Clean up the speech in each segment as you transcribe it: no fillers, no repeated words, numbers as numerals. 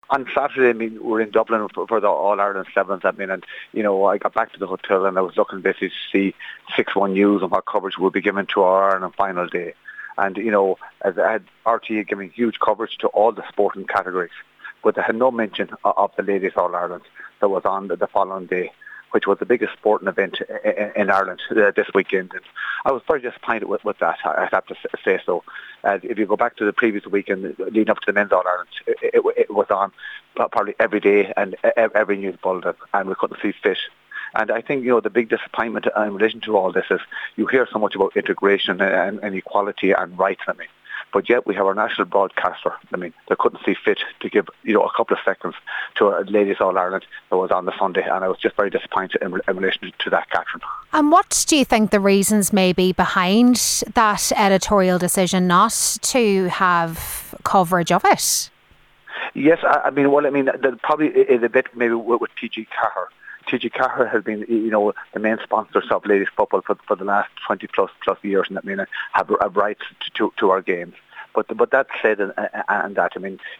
On Saturday, I mean, we were in Dublin for the All-Ireland Sevens. I mean, and, I got back to the hotel and I was looking basically to see 6-1 News and what coverage would be given to our Ireland final day. And, as I had RTE giving huge coverage to all the sporting categories, but they had no mention of the Ladies All-Ireland that was on the following day, which was the biggest sporting event in Ireland this weekend. And I was very disappointed with that, I have to say so. If you go back to the previous weekend leading up to the Men's All-Ireland, it was on probably every day and every news bulletin, and we couldn't see fit. And I think, the big disappointment in relation to all this is you hear so much about integration and equality and rights, but yet we have our national broadcaster. I mean, they couldn't see fit to give, a couple of seconds to a Ladies All-Ireland that was on the Sunday, and I was just very disappointed in relation to that, Catherine. And what do you think the reasons may be behind that editorial decision not to have coverage of it? Yes, there probably is a bit maybe with TG Carr. TG Carr has been, the main sponsors of ladies football for the last 20 plus years, and have rights to our games. But that said, and that,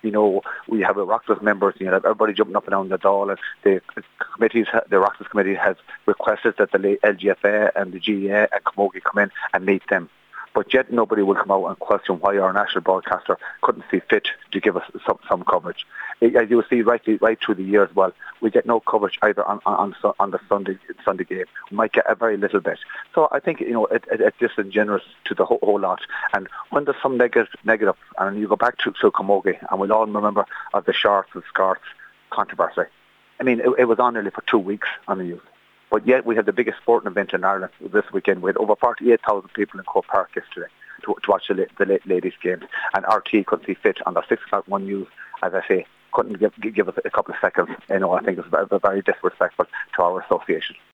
we have a Rockers members, everybody jumping up and down the door, and the Rockers committee has requested that the LGFA and the GEA and Camogie come in and meet them. But yet nobody will come out and question why our national broadcaster couldn't see fit to give us some coverage. As you see right through the year as well, we get no coverage either on the Sunday game. We might get a very little bit. So I think it's disingenuous to the whole lot. And when there's some negative, and you go back to Camogie, and we'll all remember of the shorts and skirts controversy. It was on nearly for 2 weeks on the news. But yet we have the biggest sporting event in Ireland this weekend with over 48,000 people in Croke Park yesterday to watch the ladies' games. And RT couldn't see fit on the 6-1 News, as I say, couldn't give us a couple of seconds. I think it's very, very disrespectful to our association.